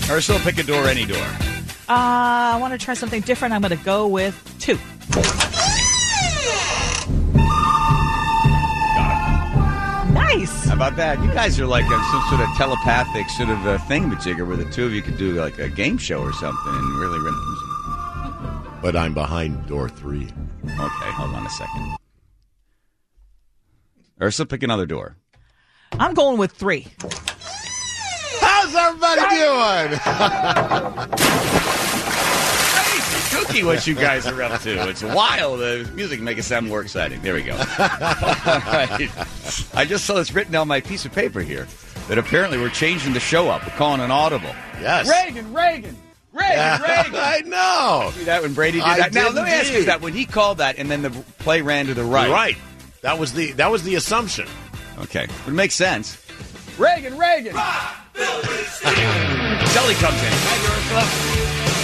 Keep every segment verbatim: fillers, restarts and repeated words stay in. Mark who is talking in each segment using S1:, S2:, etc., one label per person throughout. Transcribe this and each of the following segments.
S1: Ursula, pick a door, any door.
S2: Uh, I want to try something different. I'm going to go with two. Nice.
S1: How about that? You guys are like a, some sort of telepathic sort of a thingamajigger where the two of you could do like a game show or something and really...
S3: But I'm behind door three.
S1: Okay, hold on a second. Ursula, pick another door.
S2: I'm going with three.
S3: How's everybody doing?
S1: Crazy kooky what you guys are up to. It's wild. The music make it sound more exciting. There we go. All right. I just saw this written on my piece of paper here that apparently we're changing the show up. We're calling an audible.
S3: Yes.
S1: Reagan, Reagan. Reagan, Reagan.
S3: I know.
S1: See that when Brady did
S3: I
S1: that? Now,
S3: did
S1: let me ask you
S3: indeed.
S1: that. When he called that and then the play ran to the right.
S3: Right. That was the that was the assumption.
S1: Okay. But it makes sense. Reagan, Reagan. Sully comes in. Thank you, Ursula.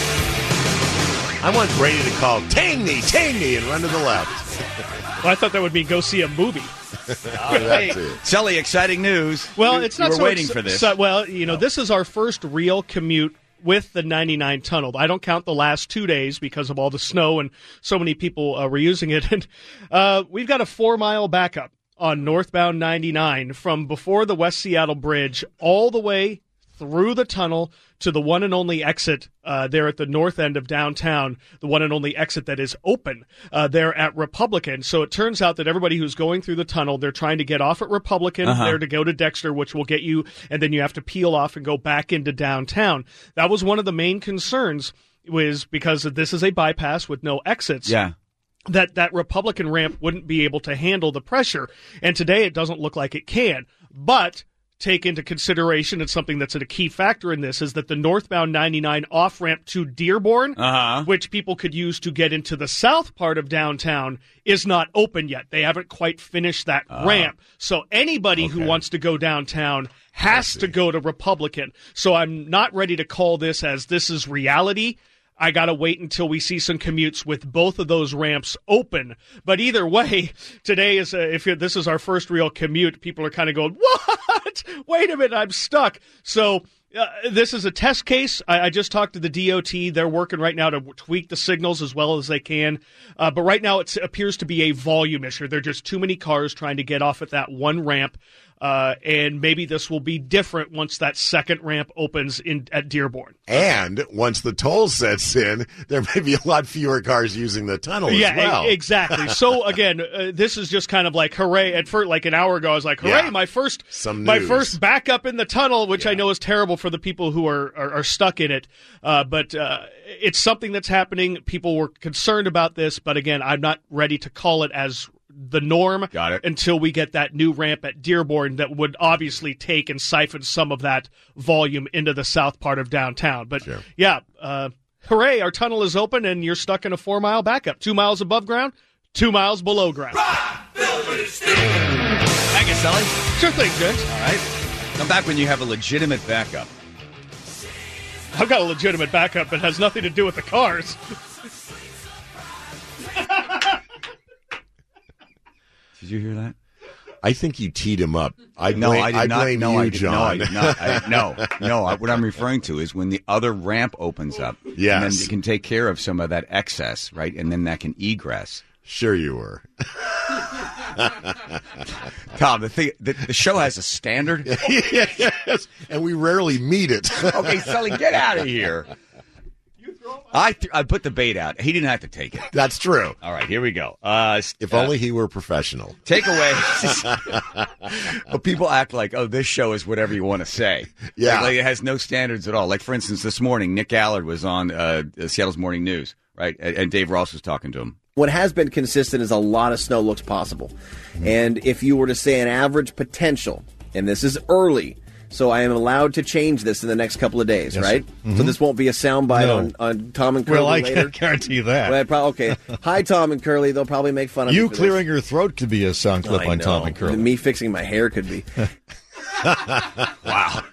S3: I want Brady to call Tangney, Tangney, and run to the left.
S4: Well, I thought that would be go see a movie.
S1: Oh, hey, Sully, exciting news.
S4: Well,
S1: you,
S4: it's not
S1: you were
S4: so
S1: waiting
S4: ex-
S1: for this.
S4: So, well, you know, this is our first real commute with the ninety-nine tunnel. I don't count the last two days because of all the snow and so many people uh, were using it. And uh, we've got a four-mile backup on northbound ninety-nine from before the West Seattle Bridge all the way through the tunnel to the one and only exit uh, there at the north end of downtown, the one and only exit that is open uh, there at Republican. So it turns out that everybody who's going through the tunnel, they're trying to get off at Republican,
S1: uh-huh.
S4: there to go to Dexter, which will get you, and then you have to peel off and go back into downtown. That was one of the main concerns, was because this is a bypass with no exits.
S1: Yeah.
S4: That that Republican ramp wouldn't be able to handle the pressure. And today it doesn't look like it can. But take into consideration, and something that's a key factor in this, is that the northbound ninety-nine off-ramp to Dearborn,
S1: uh-huh.
S4: which people could use to get into the south part of downtown, is not open yet. They haven't quite finished that uh, ramp. So anybody
S1: okay.
S4: who wants to go downtown has to go to Republican. So I'm not ready to call this as this is reality. I got to wait until we see some commutes with both of those ramps open. But either way, today is a, if this is our first real commute, people are kind of going, what? Wait a minute, I'm stuck. So uh, this is a test case. I, I just talked to the D O T. They're working right now to tweak the signals as well as they can. Uh, but right now it appears to be a volume issue. There are just too many cars trying to get off at that one ramp. Uh, and maybe this will be different once that second ramp opens in at Dearborn.
S3: And once the toll sets in, there may be a lot fewer cars using the tunnel
S4: yeah,
S3: as well.
S4: Yeah, exactly. So again, uh, this is just kind of like hooray. At first, like an hour ago, I was like, hooray!
S3: Yeah.
S4: My first,
S3: Some
S4: my
S3: news.
S4: first backup in the tunnel, which
S3: Yeah.
S4: I know is terrible for the people who are are, are stuck in it. Uh, but uh, it's something that's happening. People were concerned about this, but again, I'm not ready to call it as the norm
S1: Got it.
S4: until we get that new ramp at Dearborn that would obviously take and siphon some of that volume into the south part of downtown. But
S3: Sure.
S4: yeah, uh, hooray, our tunnel is open and you're stuck in a four-mile backup. Two miles above ground, two miles below ground.
S1: Thank you, Sully.
S4: Sure thing, Vince.
S1: All right. Come back when you have a legitimate backup.
S4: I've got a legitimate backup that has nothing to do with the cars.
S1: Did you hear that?
S3: I think you teed him up. I
S1: No,
S3: blame,
S1: I did not.
S3: blame
S1: No,
S3: you,
S1: I did,
S3: John.
S1: no, I did not. I, no, no. I, what I'm referring to is when the other ramp opens up.
S3: Yes.
S1: And then you can take care of some of that excess, right? And then that can egress.
S3: Sure you were.
S1: Tom, the thing, the, the show has a standard.
S3: Yes, and we rarely meet it.
S1: Okay, Sully, get out of here. I th- I put the bait out. He didn't have to take it.
S3: That's true.
S1: All right, here we go. Uh,
S3: If
S1: uh,
S3: only he were professional.
S1: Takeaway. But people act like, oh, this show is whatever you want to say.
S3: Yeah.
S1: Like, like it has no standards at all. Like, for instance, this morning, Nick Allard was on uh, Seattle's Morning News, right? And, and Dave Ross was talking to him.
S5: What has been consistent is a lot of snow looks possible. And if you were to say an average potential, and this is early, so I am allowed to change this in the next couple of days,
S6: Yes,
S5: right?
S6: mm-hmm.
S5: So this won't be a soundbite
S6: No.
S5: on, on Tom and Curly
S6: Well, I
S5: later.
S6: can't guarantee that.
S5: Well, probably, okay. Hi, Tom and Curly. They'll probably make fun of
S6: You
S5: me for
S6: clearing
S5: this.
S6: your throat could be a sound clip
S5: I
S6: on
S5: know.
S6: Tom and Curly.
S5: Me fixing my hair could be.
S1: Wow.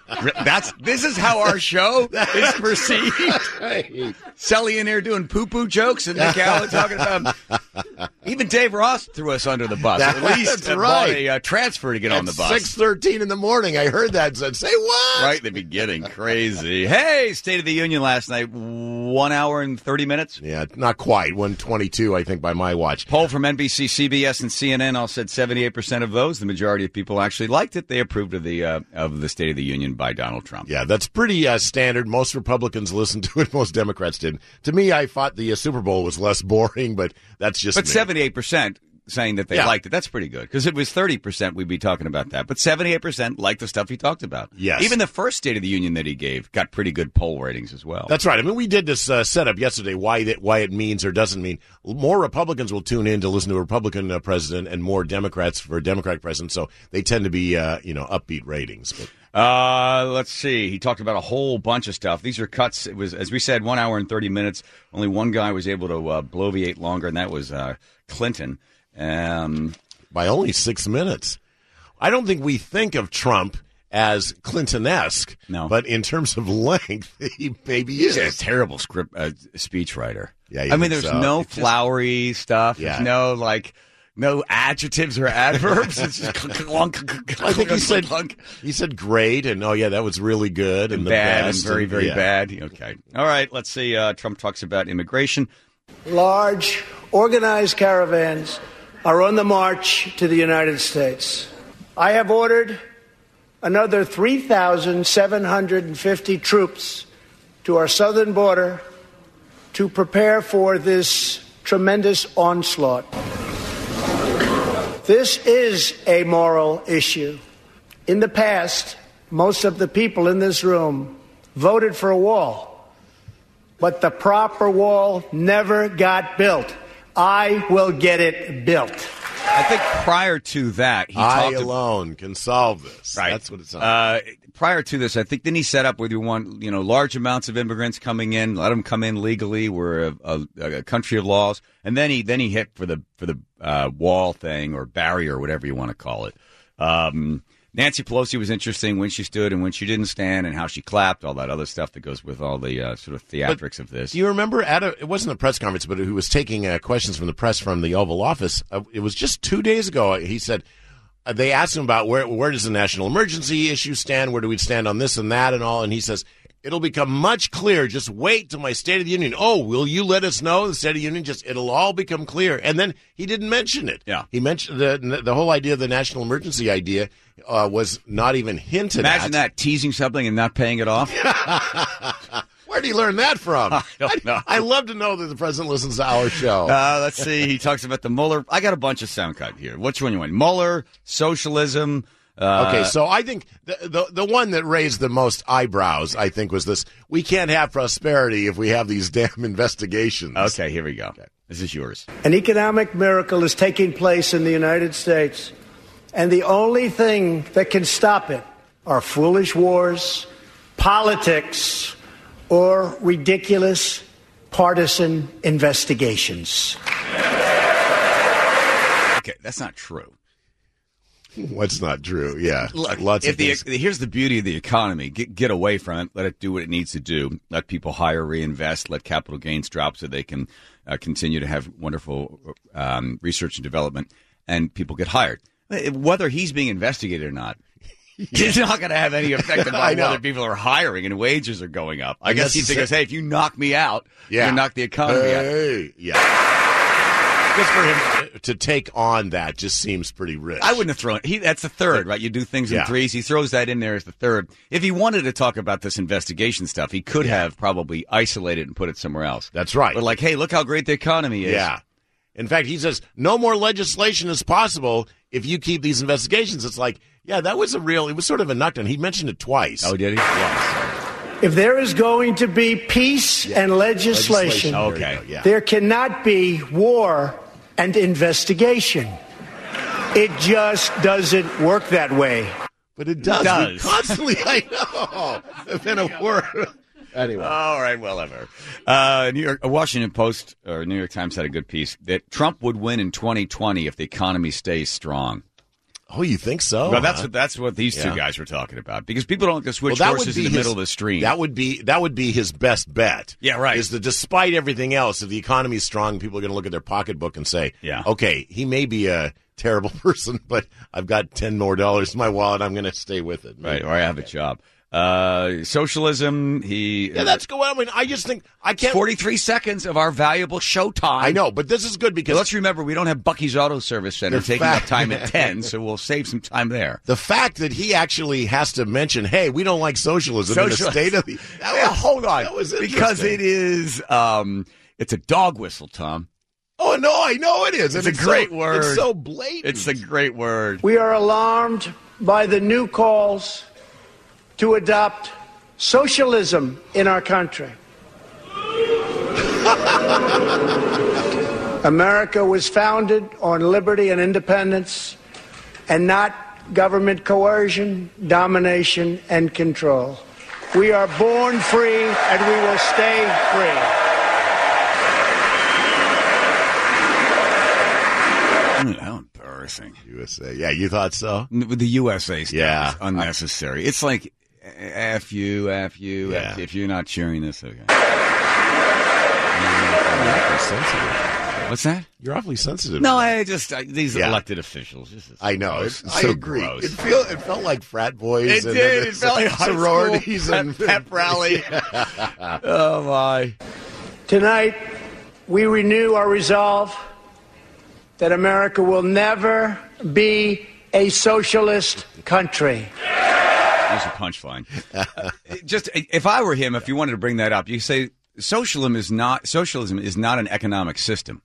S1: That's this is how our show is perceived.
S3: Right.
S1: Selly in here doing poo-poo jokes and Nick Allen talking about. Even Dave Ross threw us under the bus. At least
S3: That's
S1: uh,
S3: right.
S1: bought a uh, transfer to get on the bus.
S3: six thirteen in the morning, I heard that and said, say what?
S1: Right in the beginning. Crazy. Hey, State of the Union last night. One hour and thirty minutes.
S3: Yeah, not quite. one twenty-two, I think, by my watch.
S1: Poll from N B C, C B S, and C N N all said seventy-eight percent of those. The majority of people actually liked it. They approved of the uh, of the State of the Union by Donald Trump.
S3: Yeah, that's pretty uh, standard. Most Republicans listened to it. Most Democrats did. To me, I thought the uh, Super Bowl was less boring, but that's just
S1: But
S3: me.
S1: seventy-eight percent saying that they
S3: Yeah.
S1: liked it. That's pretty good. Because if it was thirty percent, we'd be talking about that. But seventy-eight percent liked the stuff he talked about.
S3: Yes.
S1: Even the first State of the Union that he gave got pretty good poll ratings as well.
S3: That's right. I mean, we did this uh, setup yesterday, why that why it means or doesn't mean. More Republicans will tune in to listen to a Republican uh, president and more Democrats for a Democratic president, so they tend to be, uh, you know, upbeat ratings. But
S1: Uh, let's see. He talked about a whole bunch of stuff. These are cuts. It was, as we said, one hour and thirty minutes. Only one guy was able to uh, bloviate longer, and that was uh, Clinton. Um,
S3: by only six minutes. I don't think we think of Trump as Clinton-esque.
S1: No.
S3: But in terms of length, he maybe
S1: he's
S3: is.
S1: a terrible script uh, speech writer.
S3: Yeah, you
S1: I mean,
S3: think
S1: there's
S3: so?
S1: no
S3: It just-
S1: flowery stuff.
S3: Yeah.
S1: There's no, like, no adjectives or adverbs. It's just clunk,
S3: I think he said
S1: clunk.
S3: he said great, and oh yeah, that was really good, and,
S1: And
S3: the
S1: bad
S3: best,
S1: and very,
S3: and-
S1: very
S3: yeah.
S1: bad. Okay. All right. Let's see. Uh, Trump talks about immigration.
S6: Large, organized caravans are on the march to the United States. I have ordered another three thousand seven hundred fifty troops to our southern border to prepare for this tremendous onslaught. This is a moral issue. In the past, most of the people in this room voted for a wall, but the proper wall never got built. I will get it built.
S1: I think prior to that, he
S3: I
S1: talked
S3: alone can solve this.
S1: Right.
S3: That's what it's on.
S1: Uh, prior to this, I think then he set up where you want, you know, large amounts of immigrants coming in, let them come in legally. We're a, a, a country of laws, and then he then he hit for the for the uh, wall thing or barrier, whatever you want to call it. Um, Nancy Pelosi was interesting when she stood and when she didn't stand, and how she clapped, all that other stuff that goes with all the uh, sort of theatrics of this.
S3: Do you remember at a, it wasn't a press conference, but who was taking uh, questions from the press from the Oval Office? Uh, it was just two days ago. He said uh, they asked him about where where does the national emergency issue stand? Where do we stand on this and that and all? And he says it'll become much clearer. Just wait till my State of the Union. Oh, will you let us know the State of the Union? Just it'll all become clear. And then he didn't mention it.
S1: Yeah,
S3: he mentioned the the whole idea of the national emergency idea. Uh, was not even hinted
S1: Imagine
S3: at.
S1: that, teasing something and not paying it off.
S3: Where did he learn that from?
S1: I don't know.
S3: I, I love to know that the president listens to our show.
S1: Uh, let's see. He talks about the Mueller. I got a bunch of sound cut here. Which one you want? Mueller, socialism. Uh,
S3: Okay, so I think the, the the one that raised the most eyebrows, I think, was this: we can't have prosperity if we have these damn investigations.
S1: Okay, here we go. This is yours.
S6: An economic miracle is taking place in the United States, and the only thing that can stop it are foolish wars, politics, or ridiculous partisan investigations.
S1: Okay, that's not true.
S3: What's not true? Yeah,
S1: Look,
S3: lots
S1: if
S3: of
S1: the,
S3: things.
S1: here's the beauty of the economy. Get, get away from it. Let it do what it needs to do. Let people hire, reinvest. Let capital gains drop so they can uh, continue to have wonderful um, research and development, and people get hired. Whether he's being investigated or not, it's not going to have any effect
S3: I
S1: on
S3: know.
S1: whether people are hiring and wages are going up. I guess he
S3: Unnecessary-
S1: figures, hey, if you knock me out,
S3: Yeah.
S1: you knock the economy out.
S3: Hey, yeah. Just for him to take on that just seems pretty rich.
S1: I wouldn't have thrown he. That's the third, right? You do things in
S3: Yeah.
S1: threes. He throws that in there as the third. If he wanted to talk about this investigation stuff, he could have probably isolated and put it somewhere else.
S3: That's right.
S1: But like, hey, look how great the economy is.
S3: Yeah. In fact, he says no more legislation is possible if you keep these investigations. It's like, yeah, that was a real. It was sort of a knockdown. He mentioned it twice.
S1: Oh, did he? Yeah.
S6: If there is going to be peace and legislation,
S3: Legislation.
S1: Okay.
S3: There you go, yeah.
S6: there cannot be war and investigation. It just doesn't work that way.
S3: But it does.
S1: It does.
S3: We constantly, I know. It's been a word. Anyway.
S1: All right, well, ever. Uh, New York, Washington Post or New York Times had a good piece that Trump would win in twenty twenty if the economy stays strong.
S3: Oh, you think so?
S1: Well, that's
S3: huh?
S1: what that's what these
S3: Yeah.
S1: two guys were talking about, because people don't just switch
S3: Well, that would
S1: horses
S3: be
S1: in the
S3: his-
S1: middle of the stream.
S3: That would be that would be his best bet.
S1: Yeah, right.
S3: Is that despite everything else, if the economy is strong, people are going to look at their pocketbook and say,
S1: Yeah.
S3: okay, he may be a terrible person, but I've got ten more dollars in my wallet. I'm going to stay with it."
S1: Right, or I have a job. Uh, socialism. He.
S3: Yeah, that's going. I mean, I just think I can't.
S1: forty-three seconds of our valuable show time.
S3: I know, but this is good because
S1: But let's remember, we don't have Bucky's Auto Service Center
S3: The
S1: taking
S3: fact-
S1: up time at ten, so we'll save some time there.
S3: the fact that he actually has to mention, "Hey, we don't like socialism in the
S1: Socialism.
S3: state of the." That
S1: Yeah,
S3: was-
S1: hold on,
S3: that was
S1: because
S3: interesting.
S1: it is. Um, it's a dog whistle, Tom.
S3: Oh no, I know it is.
S1: It's
S3: and
S1: a great
S3: so,
S1: word.
S3: It's so blatant.
S1: It's a great word.
S6: We are alarmed by the new calls to adopt socialism in our country. America was founded on liberty and independence, and not government coercion, domination, and control. We are born free, and we will stay free.
S1: Mm, how embarrassing.
S3: U S A. Yeah, you thought so?
S1: With the U S A stuff
S3: Yeah.
S1: is unnecessary. It's like, F you, F you,
S3: Yeah.
S1: F you. If you're not cheering this, okay.
S3: You're awfully sensitive.
S1: What's that?
S3: You're awfully sensitive.
S1: No, I just, I, these
S3: Yeah.
S1: elected officials. This is
S3: I know.
S1: gross.
S3: It,
S1: It's
S3: I
S1: so
S3: agree.
S1: gross.
S3: It feel it felt like frat boys.
S1: It
S3: and
S1: did.
S3: then
S1: It felt like high school
S3: sororities
S1: pep-
S3: and
S1: pep rally. Oh, my.
S6: Tonight, we renew our resolve that America will never be a socialist country.
S1: There's a punchline. Uh, just if I were him, if you wanted to bring that up, you say socialism is not socialism is not an economic system.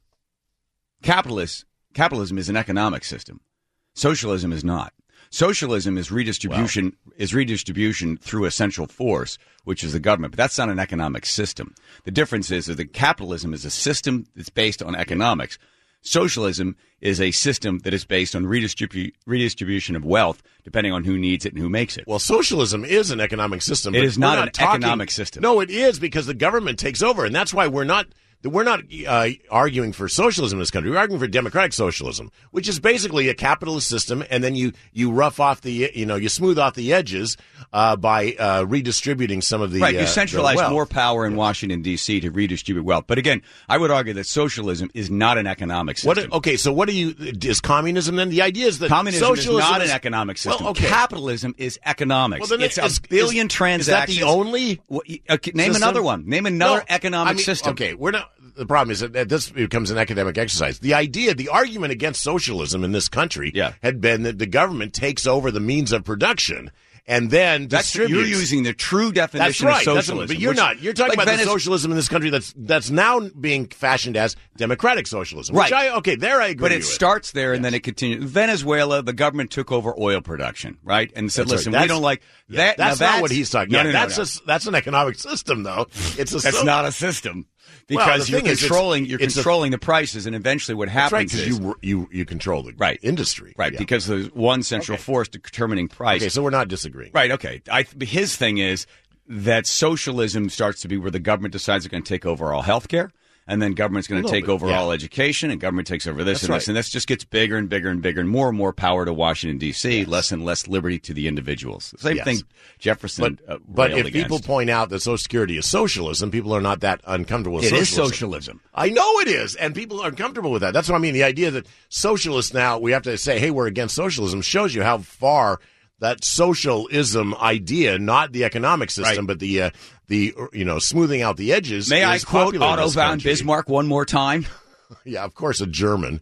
S1: Capitalist capitalism is an economic system. Socialism is not. Socialism is redistribution is redistribution through a central force, which is the government. But that's not an economic system. The difference is that capitalism is a system that's based on economics. Socialism is a system that is based on redistribu- redistribution of wealth, depending on who needs it and who makes it.
S3: Well, socialism is an economic system.
S1: It
S3: but
S1: is not
S3: we're
S1: an
S3: talking-
S1: economic system.
S3: No, it is because the government takes over, and that's why we're not we're not uh, arguing for socialism in this country. We're arguing for democratic socialism, which is basically a capitalist system, and then you you rough off the you know you smooth off the edges uh, by uh, redistributing some of the
S1: Right, you
S3: uh,
S1: centralize
S3: the wealth.
S1: more power in Washington, D C to redistribute wealth. But again, I would argue that socialism is not an economic system.
S3: What, okay, so what do you is communism then? The idea is that
S1: Communism is
S3: socialism
S1: not an economic system.
S3: Well, okay.
S1: Capitalism is economics.
S3: Well, then
S1: it's
S3: is-
S1: a billion
S3: is-
S1: transactions.
S3: Is that the only?
S1: What- okay, name
S3: system?
S1: another one. Name another
S3: No,
S1: economic
S3: I mean,
S1: system.
S3: Okay, we're not. The problem is that that this becomes an academic exercise. The idea, the argument against socialism in this country
S1: Yeah.
S3: had been that the government takes over the means of production and then
S1: That's
S3: distributes.
S1: you're using the true
S3: That's
S1: definition
S3: right.
S1: of
S3: That's
S1: socialism.
S3: what- but you're
S1: which-
S3: not. You're talking
S1: like
S3: about the
S1: Venice-
S3: socialism in this country that's that's now being fashioned as democratic socialism.
S1: Right.
S3: Which I, okay, there I agree.
S1: But it
S3: with.
S1: starts there and then it continues. Venezuela, the government took over oil production, right? And said,
S3: That's right.
S1: listen, we
S3: That's-
S1: don't like
S3: Yeah,
S1: that.
S3: That's
S1: now
S3: not what he's talking
S1: no,
S3: about.
S1: no, no,
S3: that's
S1: no.
S3: A, that's an economic system, though. It's a
S1: That's
S3: so-
S1: not a system
S3: Well,
S1: because
S3: the
S1: you're
S3: thing is, it's-
S1: controlling you're
S3: it's a-
S1: controlling the prices, and eventually what
S3: That's right,
S1: happens
S3: because
S1: is
S3: you you you control the
S1: Right.
S3: industry,
S1: right
S3: Yeah.
S1: because there's one central
S3: Okay.
S1: force determining price.
S3: Okay, so we're not disagreeing.
S1: Right. Okay. I, his thing is that socialism starts to be where the government decides it's going to take over all healthcare, and then government's going to
S3: Well, no,
S1: take
S3: but-
S1: over
S3: yeah.
S1: all education, and government takes over this
S3: That's
S1: and this,
S3: right.
S1: and this just gets bigger and bigger and bigger, and more and more power to Washington D C, less and less liberty to the individuals. Same
S3: Yes.
S1: thing Jefferson.
S3: But
S1: uh,
S3: but
S1: railed
S3: if people
S1: against.
S3: point out that Social Security is socialism, people are not that uncomfortable with
S1: It is
S3: socialism.
S1: socialism.
S3: I know it is, and people are uncomfortable with that. That's what I mean. The idea that socialists now we have to say, "Hey, we're against socialism," shows you how far that socialism idea, not the economic system,
S1: Right.
S3: but the uh, the you know smoothing out the edges.
S1: May I
S3: is
S1: quote
S3: popular in
S1: Otto
S3: this
S1: von
S3: country.
S1: Bismarck one more time?
S3: Yeah, of course, a German.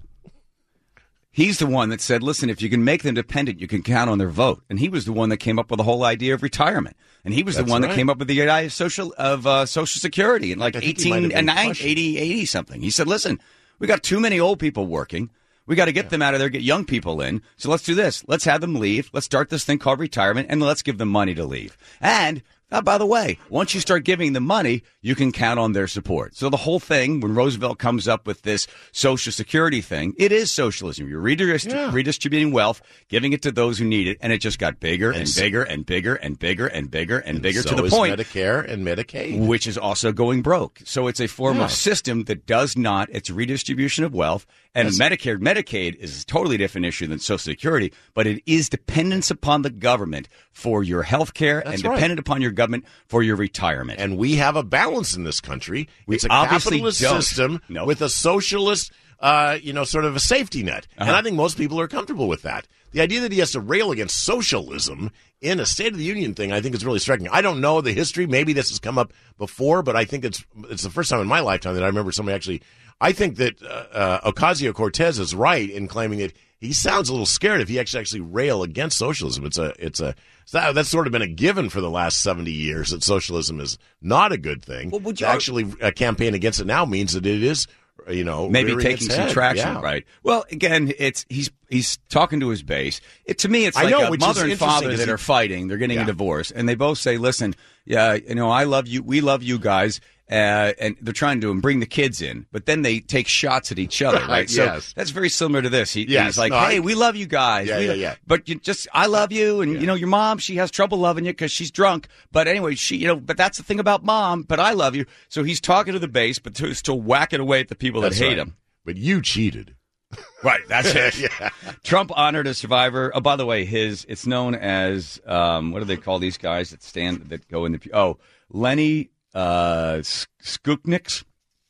S1: He's the one that said, listen, if you can make them dependent, you can count on their vote. And he was the one that came up with the whole idea of retirement. And he was
S3: That's
S1: the one
S3: right.
S1: that came up with the idea of social of uh, Social Security in like
S3: I think he might
S1: eighteen
S3: have been
S1: and
S3: Prussian.
S1: eighty, eighty something. He said, listen, we got too many old people working. We got to get them out of there, get young people in. So let's do this. Let's have them leave. Let's start this thing called retirement, and let's give them money to leave. And uh, by the way, once you start giving them money, you can count on their support. So the whole thing, when Roosevelt comes up with this Social Security thing, it is socialism. You're redist-
S3: Yeah.
S1: redistributing wealth, giving it to those who need it, and it just got bigger and,
S3: And so-
S1: bigger and bigger and bigger and bigger and bigger
S3: so
S1: to the
S3: is
S1: point
S3: Medicare and Medicaid.
S1: which is also going broke. So it's a form
S3: Yeah.
S1: of system that does not, it's redistribution of wealth, And
S3: That's-
S1: Medicare, Medicaid is a totally different issue than Social Security, but it is dependence upon the government for your health care and
S3: right.
S1: dependent upon your government for your retirement.
S3: And we have a balance in this country.
S1: We
S3: It's a
S1: obviously
S3: capitalist
S1: don't.
S3: system
S1: Nope.
S3: with a socialist, uh, you know, sort of a safety net.
S1: Uh-huh.
S3: And I think most people are comfortable with that. The idea that he has to rail against socialism in a State of the Union thing, I think is really striking. I don't know the history. Maybe this has come up before, but I think it's it's the first time in my lifetime that I remember somebody actually. I think that uh, uh, Ocasio-Cortez is right in claiming that he sounds a little scared if he actually actually rail against socialism. It's a it's a that, that's sort of been a given for the last seventy years that socialism is not a good thing.
S1: Well, would you-
S3: to actually uh, campaign against it now means that it is, you know,
S1: maybe
S3: rearing
S1: taking
S3: its
S1: some
S3: head.
S1: traction,
S3: Yeah.
S1: right? Well, again, it's he's he's talking to his base. It, to me, it's
S3: I
S1: like
S3: know,
S1: a
S3: which is
S1: mother and
S3: interesting,
S1: father
S3: 'cause
S1: that
S3: he-
S1: are fighting. They're getting
S3: Yeah.
S1: a divorce, and they both say, "Listen, yeah, you know, I love you. We love you guys." Uh, and they're trying to bring the kids in, but then they take shots at each other, right?
S3: Right,
S1: So
S3: yes.
S1: that's very similar to this. He,
S3: Yes,
S1: he's like,
S3: no, I-
S1: "Hey, we love you guys,
S3: Yeah,
S1: We
S3: yeah,
S1: lo-
S3: yeah.
S1: but you just, I love you, and you know, your mom, she has trouble loving you because she's drunk. But anyway, she, you know, but that's the thing about mom. But I love you." So he's talking to the base, but to, still whacking away at the people
S3: That's
S1: that hate
S3: right.
S1: him.
S3: But you cheated.
S1: Right, that's it.
S3: Yeah.
S1: Trump honored a survivor. Oh, by the way, his it's known as um, what do they call these guys that stand that go in the oh Lenny uh, Skukniks.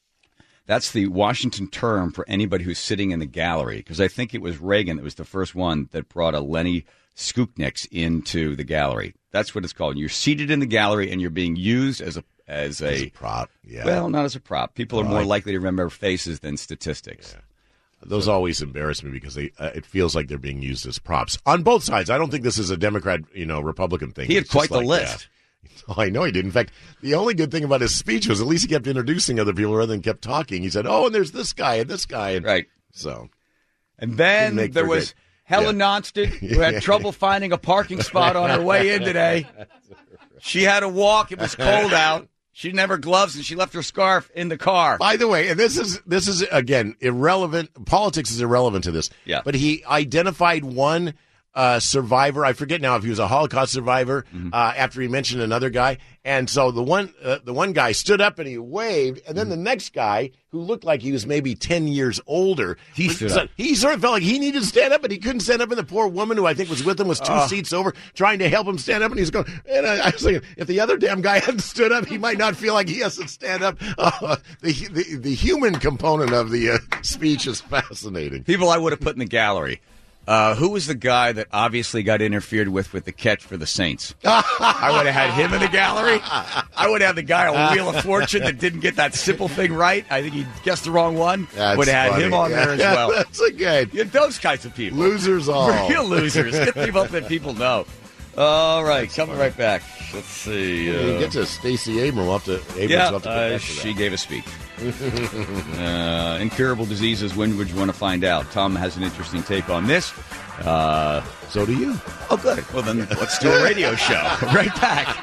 S1: That's the Washington term for anybody who's sitting in the gallery, because I think it was Reagan that was the first one that brought a Lenny Skukniks into the gallery. That's what it's called. You're seated in the gallery and you're being used as a as a,
S3: As a prop. Yeah.
S1: well, not as a prop. People are more
S3: Right.
S1: likely to remember faces than statistics.
S3: Those always embarrass me because they uh, it feels like they're being used as props on both sides. I don't think this is a Democrat, you know, Republican thing.
S1: He had
S3: It's just
S1: quite the
S3: like
S1: list.
S3: that. Oh, I know he did. In fact, the only good thing about his speech was at least he kept introducing other people rather than kept talking. He said, "Oh, and there's this guy and this guy," and
S1: Right.
S3: so
S1: And then
S3: Didn't make
S1: there
S3: for
S1: was
S3: good.
S1: Helen
S3: Yeah.
S1: Nonsted, who had trouble finding a parking spot on her way in today. She had to walk. It was cold out. She didn't have her gloves, and she left her scarf in the car.
S3: By the way, and this is this is again irrelevant. Politics is irrelevant to this.
S1: Yeah.
S3: But he identified one uh, survivor. I forget now if he was a Holocaust survivor.
S1: Mm-hmm.
S3: Uh, after he mentioned another guy, and so the one uh, the one guy stood up and he waved, and then
S1: Mm-hmm.
S3: the next guy who looked like he was maybe ten years older,
S1: He
S3: was-
S1: stood
S3: so
S1: up.
S3: He sort of felt like he needed to stand up, but he couldn't stand up. And the poor woman who I think was with him was two
S1: Oh.
S3: seats over, trying to help him stand up, and he's going. And I, I was thinking, if the other damn guy hadn't stood up, he might not feel like he has to stand up. Uh, the, the the human component of the uh, speech is fascinating.
S1: People I would have put in the gallery. Uh, who was the guy that obviously got interfered with with the catch for the Saints? I would have had him in the gallery. I would have the guy on Wheel of Fortune that didn't get that simple thing right. I think he guessed the wrong one.
S3: That's
S1: would have had
S3: funny.
S1: him on there as
S3: Yeah,
S1: well.
S3: That's a good.
S1: Yeah, those kinds of people.
S3: Losers all.
S1: Real losers. Get people that people know. All right, coming right back. Let's see.
S3: You
S1: Uh,
S3: get to Stacey Abrams. We'll have to, Abrams
S1: yeah,
S3: will have to come
S1: uh,
S3: back to
S1: she
S3: that.
S1: gave a speech. uh, incurable diseases. When would you want to find out? Tom has an interesting take on this. Uh,
S3: So do you.
S1: oh, good. Well, then let's do a radio show. Right back.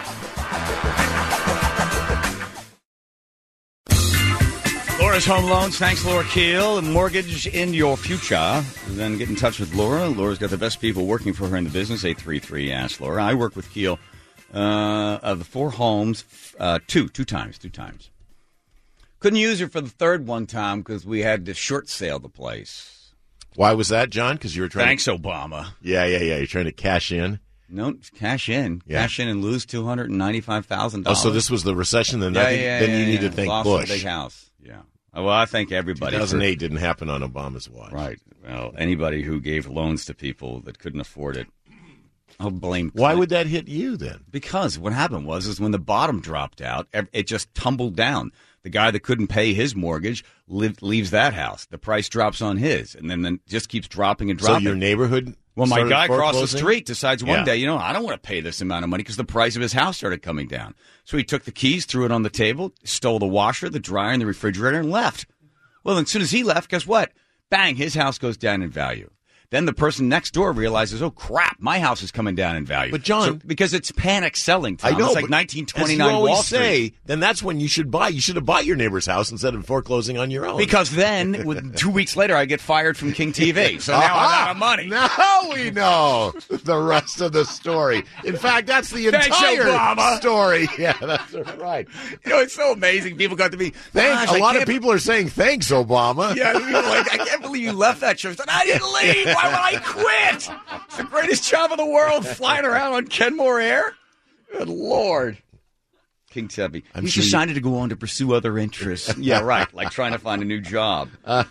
S1: Laura's Home Loans. Thanks, Laura Keel. And mortgage in your future. Then get in touch with Laura. Laura's got the best people working for her in the business. eight three three ask Laura. I work with Keel uh, of the four homes, uh, two, two times, two times. Couldn't use her for the third one time because we had to short sale the place.
S3: Why was that, John? Because you were trying.
S1: Thanks, Obama.
S3: To, yeah, yeah, yeah. You're trying to cash in.
S1: No, cash in.
S3: Yeah.
S1: Cash in and lose two hundred ninety-five thousand
S3: Oh,
S1: dollars.
S3: so this was the recession. Then
S1: yeah,
S3: I think,
S1: yeah,
S3: then
S1: yeah,
S3: you need
S1: yeah.
S3: to thank
S1: Lost a
S3: Bush.
S1: big house. Yeah. Well, I thank everybody.
S3: two thousand eight
S1: for-
S3: didn't happen on Obama's watch.
S1: Right. Well, anybody who gave loans to people that couldn't afford it, I'll blame.
S3: Why
S1: Clinton.
S3: would that hit you then?
S1: Because what happened was is when the bottom dropped out, ev- it just tumbled down. The guy that couldn't pay his mortgage live, leaves that house. The price drops on his, and then, then just keeps dropping and
S3: So
S1: dropping.
S3: your neighborhood.
S1: Well, my
S3: started
S1: guy across the
S3: foreclosing?
S1: street decides one
S3: Yeah.
S1: day, you know, I don't want to pay this amount of money because the price of his house started coming down. So he took the keys, threw it on the table, stole the washer, the dryer, and the refrigerator, and left. Well, then as soon as he left, guess what? Bang, his house goes down in value. then the person next door realizes, oh, crap, my house is coming down in value.
S3: But, John...
S1: So, because it's panic selling, Tom.
S3: I know,
S1: it's like
S3: but
S1: nineteen twenty-nine
S3: as you always
S1: Wall Street.
S3: say, then that's when you should buy. You should have bought your neighbor's house instead of foreclosing on your own.
S1: Because then, with two weeks later, I get fired from King T V. So now I'm out of money.
S3: Now we know the rest of the story. In fact, that's the
S1: Thanks,
S3: entire
S1: Obama.
S3: story. Yeah, that's right.
S1: You know, it's so amazing. People got to be,
S3: Thanks.
S1: "Gosh,
S3: A
S1: I
S3: lot of
S1: can't
S3: people are saying thanks, Obama.
S1: Yeah, people are like, I can't believe you left that show. I said, I didn't leave. Why would I quit? It's the greatest job in the world, flying around on Kenmore Air. Good Lord. King Tubby.
S3: I'm
S1: He's
S3: sure
S1: decided to go on to pursue other interests. Yeah, right. Like trying to find a new job.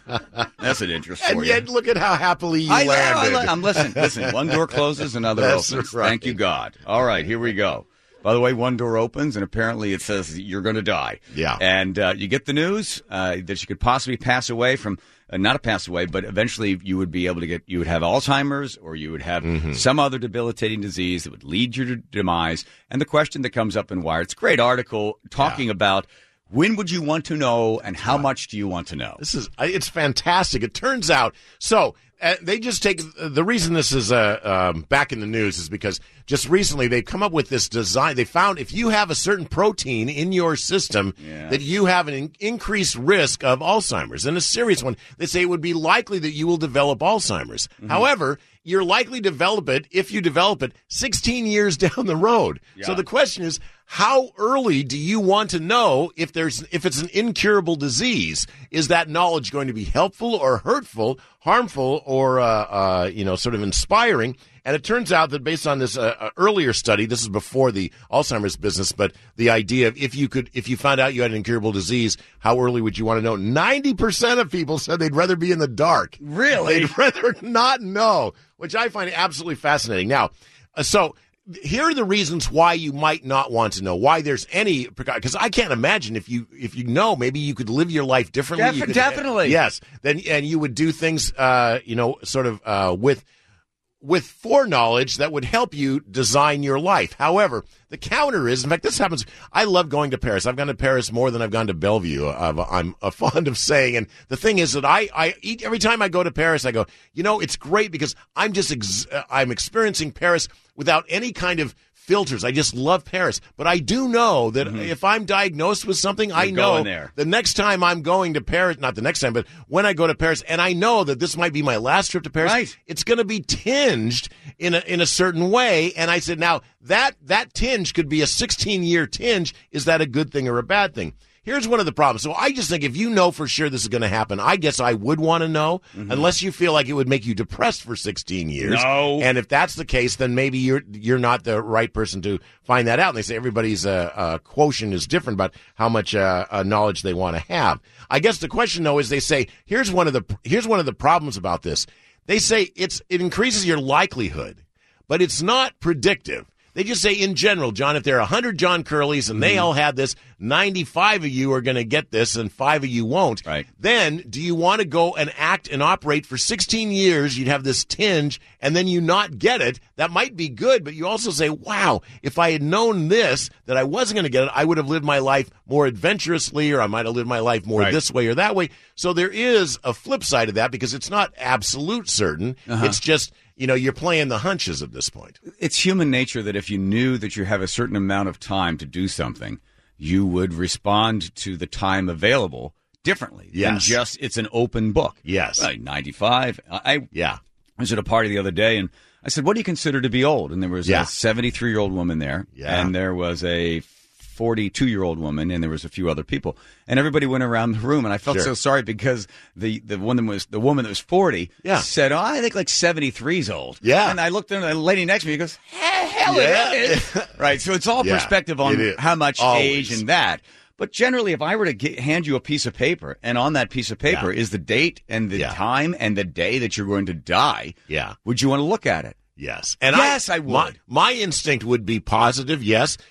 S1: That's an interest for
S3: And
S1: you.
S3: yet, look at how happily you
S1: I know, I
S3: landed.
S1: li- I'm listen. Listen. One door closes, another
S3: That's
S1: opens.
S3: right.
S1: Thank you, God. All right, here we go. By the way, one door opens, and apparently it says you're going to die.
S3: Yeah.
S1: And uh, you get the news uh, that you could possibly pass away from, uh, not a pass away, but eventually you would be able to get, you would have Alzheimer's or you would have
S3: Mm-hmm.
S1: some other debilitating disease that would lead you to demise. And the question that comes up in Wired, it's a great article talking
S3: Yeah.
S1: about when would you want to know and how much do you want to know?
S3: This is it's fantastic. It turns out so uh, they just take the reason this is uh, um, back in the news is because just recently they've come up with this design. They found if you have a certain protein in your system
S1: Yeah.
S3: that you have an in- increased risk of Alzheimer's, and a serious one. They say it would be likely that you will develop Alzheimer's.
S1: Mm-hmm.
S3: However, you're likely to develop it if you develop it sixteen years down the road. So
S1: Yeah.
S3: the question is, how early do you want to know if there's if it's an incurable disease? Is that knowledge going to be helpful or hurtful, harmful or uh, uh, you know sort of inspiring? And it turns out that based on this uh, uh, earlier study, this is before the Alzheimer's business, but the idea of if you could if you found out you had an incurable disease, how early would you want to know? ninety percent of people said they'd rather be in the dark.
S1: Really?
S3: They'd rather not know, which I find absolutely fascinating. Now, uh, so here are the reasons why you might not want to know, why there's any, because I can't imagine if you if you know, maybe you could live your life differently.
S1: Defi-
S3: You could-
S1: definitely.
S3: Yes. Then and you would do things, uh, you know, sort of uh, with with foreknowledge that would help you design your life. However, the counter is, in fact, this happens. I love going to Paris. I've gone to Paris more than I've gone to Bellevue. Uh, I'm uh, fond of saying. And the thing is that I, I eat, every time I go to Paris, I go, you know, it's great because I'm just, ex- uh, I'm experiencing Paris without any kind of filters. I just love Paris. But I do know that if I'm diagnosed with something, I know
S1: going there.
S3: the next time I'm going to Paris, not the next time, but when I go to Paris, and I know that this might be my last trip to Paris,
S1: Right.
S3: it's going to be tinged in a, in a certain way. And I said, now that, that tinge could be a sixteen year tinge. Is that a good thing or a bad thing? Here's one of the problems. So I just think if you know for sure this is going to happen, I guess I would want to know, unless you feel like it would make you depressed for sixteen years.
S1: No.
S3: And if that's the case, then maybe you're you're not the right person to find that out. And they say everybody's uh, uh, quotient is different about how much uh, uh, knowledge they want to have. I guess the question though is they say here's one of the here's one of the problems about this. They say it's it increases your likelihood, but it's not predictive. They just say in general, John, if there are one hundred John Curleys and they all had this, ninety-five of you are going to get this and five of you won't.
S1: Right.
S3: Then do you want to go and act and operate for sixteen years? You'd have this tinge and then you not get it. That might be good, but you also say, wow, if I had known this, that I wasn't going to get it, I would have lived my life more adventurously or I might have lived my life more
S1: Right.
S3: this way or that way. So there is a flip side of that because it's not absolute certain.
S1: Uh-huh.
S3: It's just, you know, you're playing the hunches at this point.
S1: It's human nature that if you knew that you have a certain amount of time to do something, you would respond to the time available differently.
S3: Yes.
S1: And just, it's an open book.
S3: Yes.
S1: Right, ninety-five. I,
S3: Yeah.
S1: I was at a party the other day, and I said, what do you consider to be old? And there was
S3: Yeah.
S1: a seventy-three-year-old woman there,
S3: Yeah.
S1: and there was a forty-two-year-old woman, and there was a few other people. And everybody went around the room, and I felt
S3: Sure.
S1: so sorry because the, the woman was the woman that was forty
S3: Yeah.
S1: said, oh, I think like seventy-three's old.
S3: Yeah.
S1: And I looked at the lady next to me, and goes, hell, hell
S3: Yeah.
S1: it is. Right, so it's all
S3: Yeah,
S1: perspective
S3: it
S1: on
S3: is.
S1: how much
S3: Always.
S1: age and that. But generally, if I were to get, hand you a piece of paper, and on that piece of paper
S3: Yeah.
S1: is the date and the
S3: Yeah.
S1: time and the day that you're going to die,
S3: Yeah.
S1: would you want to look at it?
S3: Yes. And
S1: Yes,
S3: I,
S1: I would.
S3: My, my instinct would be positive, yes.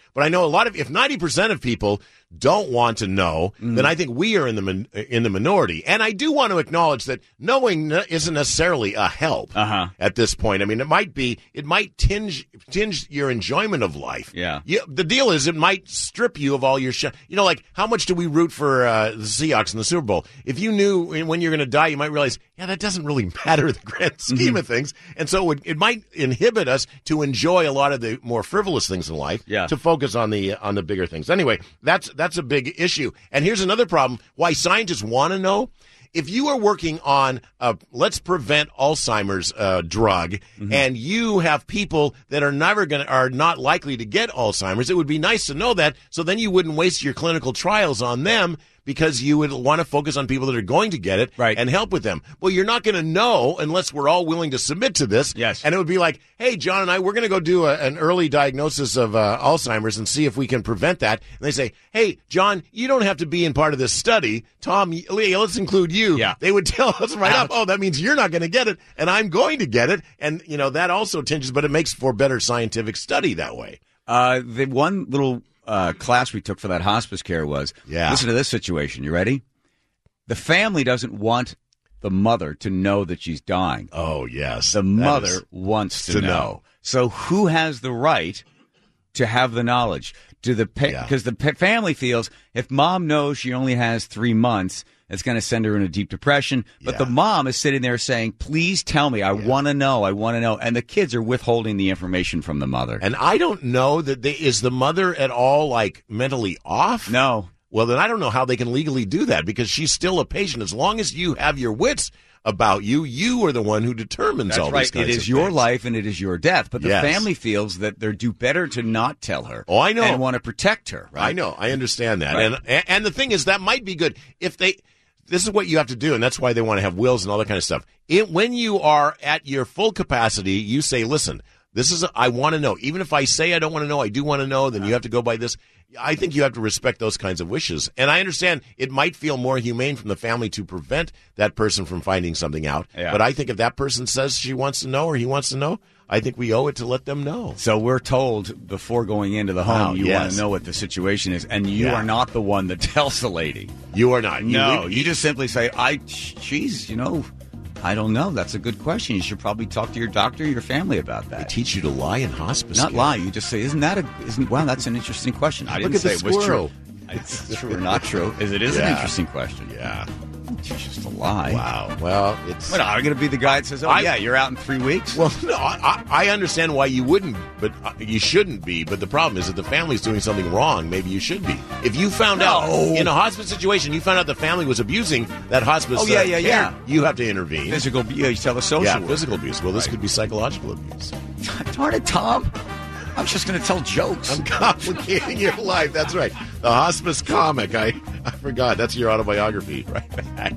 S3: But I know a lot of, if ninety percent of people don't want to know,
S1: Mm.
S3: then I think we are in the min- in the minority. And I do want to acknowledge that knowing n- isn't necessarily a help
S1: Uh-huh.
S3: at this point. I mean, it might be, it might tinge tinge your enjoyment of life.
S1: Yeah.
S3: You, the deal is, it might strip you of all your sh- you know, like how much do we root for uh, the Seahawks in the Super Bowl? If you knew when you're going to die, you might realize, yeah, that doesn't really matter in the grand scheme
S1: Mm-hmm.
S3: of things. And so it, would, it might inhibit us to enjoy a lot of the more frivolous things in life.
S1: Yeah.
S3: To focus on the on the bigger things. Anyway, that's that's a big issue. And here's another problem: why scientists want to know. If you are working on a let's prevent Alzheimer's uh, drug,
S1: Mm-hmm.
S3: and you have people that are never going to are not likely to get Alzheimer's, it would be nice to know that. So then you wouldn't waste your clinical trials on them, because you would want to focus on people that are going to get it
S1: Right.
S3: and help with them. Well, you're not going to know unless we're all willing to submit to this.
S1: Yes.
S3: And it would be like, hey, John and I, we're going to go do a, an early diagnosis of uh, Alzheimer's and see if we can prevent that. And they say, hey, John, you don't have to be in part of this study. Tom, Lee, let's include you.
S1: Yeah.
S3: They would tell us right
S1: Ouch.
S3: up, oh, that means you're not going to get it, and I'm going to get it. And, you know, that also tinges, but it makes for better scientific study that way.
S1: Uh, the one little uh, class we took for that hospice care was,
S3: Yeah.
S1: listen to this situation. You ready? The family doesn't want the mother to know that she's dying.
S3: Oh, yes.
S1: The
S3: That
S1: mother
S3: is-
S1: wants to,
S3: to
S1: know.
S3: know.
S1: So who has the right to have the knowledge? Do the
S3: Yeah.
S1: because the pa- family feels if mom knows she only has three months, it's going to send her in a deep depression. But
S3: Yeah.
S1: the mom is sitting there saying, "Please tell me. I want to know. I want to know." And the kids are withholding the information from the mother.
S3: And I don't know that they, is the mother at all, like, mentally off?
S1: No.
S3: Well, then I don't know how they can legally do that, because she's still a patient. As long as you have your wits about you, you are the one who determines
S1: That's
S3: all
S1: right.
S3: these kinds
S1: It is
S3: of
S1: your
S3: things.
S1: life and it is your death. But the
S3: Yes.
S1: family feels that they're do better to not tell her.
S3: Oh, I know.
S1: And want to protect her. Right?
S3: I know. I understand that.
S1: Right.
S3: And and the thing is, that might be good if they. This is what you have to do, and that's why they want to have wills and all that kind of stuff. It, when you are at your full capacity, you say, "Listen, this is. A, I want to know. Even if I say I don't want to know, I do want to know. Then you have to go by this." I think you have to respect those kinds of wishes. And I understand it might feel more humane from the family to prevent that person from finding something out.
S1: Yeah.
S3: But I think if that person says she wants to know or he wants to know, I think we owe it to let them know.
S1: So we're told before going into the home,
S3: Wow,
S1: you
S3: yes.
S1: want to know what the situation is, and you
S3: Yeah.
S1: are not the one that tells the lady.
S3: You are not. You
S1: No,
S3: leave-
S1: you just simply say, "I, geez, you know, I don't know. That's a good question. You should probably talk to your doctor, or your family about
S3: They
S1: that."
S3: teach you to lie in hospice.
S1: Not
S3: care.
S1: lie. You just say, "Isn't that a? Isn't wow? That's an interesting question." I
S3: Look
S1: didn't
S3: at
S1: say
S3: the
S1: it was true.
S3: squirrel.
S1: It's true or not true. Is it is an
S3: Yeah.
S1: interesting question?
S3: Yeah.
S1: It's just a lie.
S3: Wow. Well, it's.
S1: What, are you going to be the guy that says, "Oh
S3: I-
S1: yeah, you're out in three weeks"?
S3: Well, no, I, I understand why you wouldn't, but uh, you shouldn't be. But the problem is that the family's doing something wrong. Maybe you should be. If you found out
S1: No.
S3: in a hospice situation, you found out the family was abusing that hospice.
S1: Oh, yeah,
S3: uh,
S1: yeah,
S3: care,
S1: yeah.
S3: You have to intervene.
S1: Physical, yeah, you tell the social
S3: yeah,
S1: worker.
S3: physical abuse. Well, this could be psychological abuse.
S1: Darn it, Tom! I was just going to tell jokes.
S3: I'm complicating your life. That's right. The hospice comic. I, I forgot. That's your autobiography. Right back.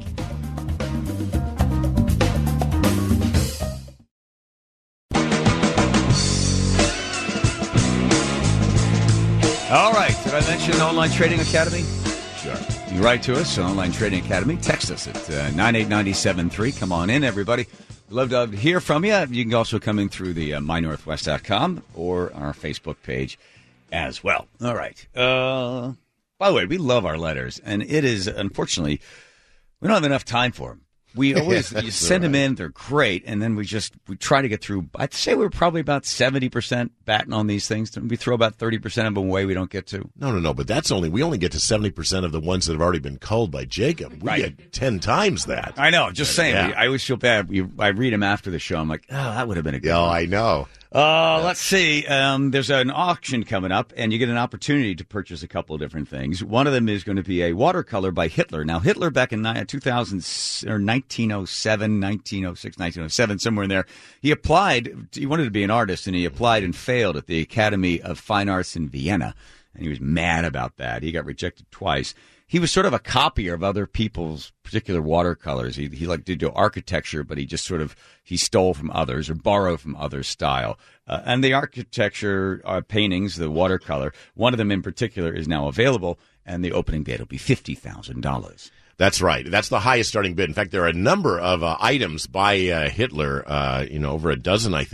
S1: All right. Did I mention Online Trading Academy?
S3: Sure.
S1: You write to us, Online Trading Academy. Text us at uh, nine eight nine seven three. Come on in, everybody. We'd love to hear from you. You can also come in through the uh, my northwest dot com or our Facebook page as well. All right. Uh, by the way, we love our letters, and it is, unfortunately, we don't have enough time for them. We always you send them in; they're great, and then we just we try to get through. I'd say we're probably about seventy percent batting on these things. We throw about thirty percent of them away. We don't get to.
S3: No, no, no. But that's only we only get to seventy percent of the ones that have already been culled by Jacob. We
S1: Right.
S3: get ten times that.
S1: I know. Just saying.
S3: Yeah.
S1: We, I always feel bad. We, I read them after the show. I'm like, oh, that would have been a good
S3: Yeah,
S1: one.
S3: I know.
S1: Uh, let's see. Um, there's an auction coming up, and you get an opportunity to purchase a couple of different things. One of them is going to be a watercolor by Hitler. Now, Hitler back in ni- two thousand or nineteen oh seven, nineteen oh six, nineteen oh seven, somewhere in there, he applied. He wanted to be an artist, and he applied and failed at the Academy of Fine Arts in Vienna, and he was mad about that. He got rejected twice. He was sort of a copier of other people's particular watercolors. He he like did do architecture, but he just sort of he stole from others or borrowed from others' style. Uh, and the architecture uh, paintings, the watercolor, one of them in particular is now available, and the opening bid will be fifty thousand dollars.
S3: That's right. That's the highest starting bid. In fact, there are a number of uh, items by uh, Hitler, uh, you know, over a dozen, I think.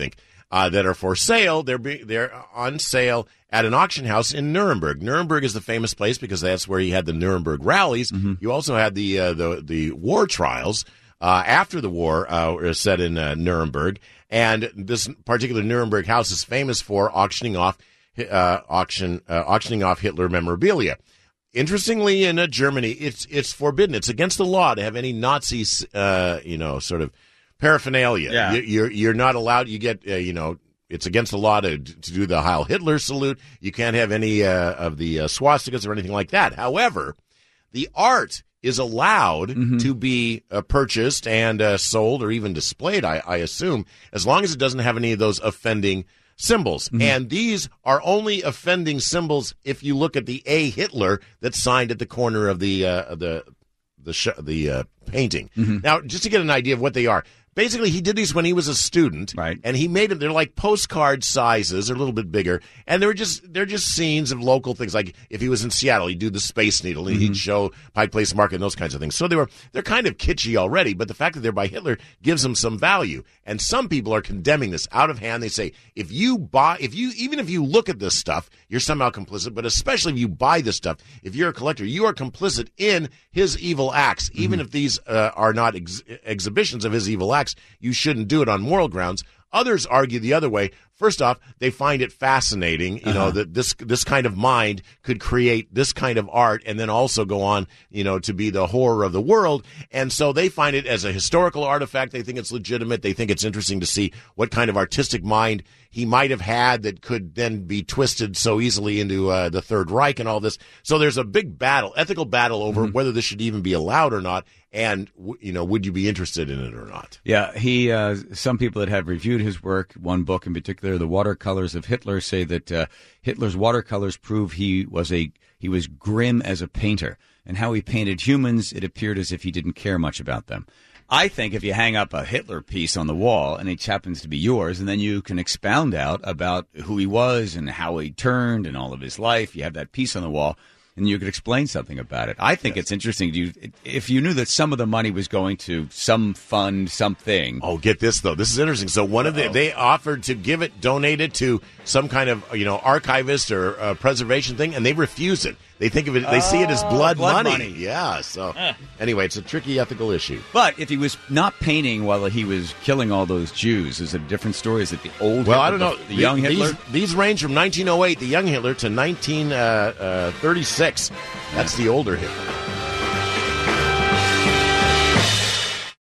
S3: uh, that are for sale. They're be, they're on sale at an auction house in Nuremberg. Nuremberg is the famous place because that's where you had the Nuremberg rallies. Mm-hmm. You also had the uh, the the war trials uh, after the war uh, set in uh, Nuremberg, and this particular Nuremberg house is famous for auctioning off uh, auction uh, auctioning off Hitler memorabilia. Interestingly, in uh, Germany, it's it's forbidden. It's against the law to have any Nazi, uh, you know, sort of paraphernalia.
S1: Yeah.
S3: You, you're you're not allowed. You get uh, you know. It's against the law to to do the Heil Hitler salute. You can't have any uh, of the uh, swastikas or anything like that. However, the art is allowed mm-hmm. to be uh, purchased and uh, sold or even displayed, I, I assume, as long as it doesn't have any of those offending symbols. Mm-hmm. And these are only offending symbols if you look at the A Hitler that's signed at the corner of the uh, the the sh- the uh, painting. Mm-hmm. Now, just to get an idea of what they are. Basically, he did these when he was a student,
S1: right? And
S3: he made them. They're like postcard sizes, or a little bit bigger, and they're just they're just scenes of local things. Like if he was in Seattle, he'd do the Space Needle, and mm-hmm. he'd show Pike Place Market and those kinds of things. So they were they're kind of kitschy already, but the fact that they're by Hitler gives them some value. And some people are condemning this out of hand. They say if you buy, if you even if you look at this stuff, you're somehow complicit. But especially if you buy this stuff, if you're a collector, you are complicit in his evil acts. Mm-hmm. Even if these uh, are not ex- exhibitions of his evil acts, you shouldn't do it on moral grounds. Others argue the other way. First off, they find it fascinating, you uh-huh. know, that this this kind of mind could create this kind of art and then also go on, you know, to be the horror of the world. And so they find it as a historical artifact. They think it's legitimate. They think it's interesting to see what kind of artistic mind he might have had that could then be twisted so easily into uh, the Third Reich and all this. So there's a big battle, ethical battle over mm-hmm. whether this should even be allowed or not. And, you know, would you be interested in it or not?
S1: Yeah, he. Uh, some people that have reviewed his work, one book in particular, The Watercolors of Hitler, say that uh, Hitler's watercolors prove he was a he was grim as a painter. And how he painted humans, it appeared as if he didn't care much about them. I think if you hang up a Hitler piece on the wall and it happens to be yours, and then you can expound out about who he was and how he turned and all of his life, you have that piece on the wall, and you could explain something about it. I think yes. it's interesting. You, if you knew that some of the money was going to some fund, something.
S3: Oh, get this, though. This is interesting. So one of the, they offered to give it, donate it to some kind of, you know, archivist or uh, preservation thing, and they refuse it. They think of it, they see it as blood,
S1: blood
S3: money.
S1: money.
S3: Yeah, so
S1: uh.
S3: anyway, it's a tricky ethical issue.
S1: But if he was not painting while he was killing all those Jews, is it a different story? Is it the old
S3: Well,
S1: Hitler,
S3: I don't know.
S1: The, the young Hitler?
S3: These, these range from nineteen oh eight, the young Hitler, to nineteen thirty-six. That's the older Hitler.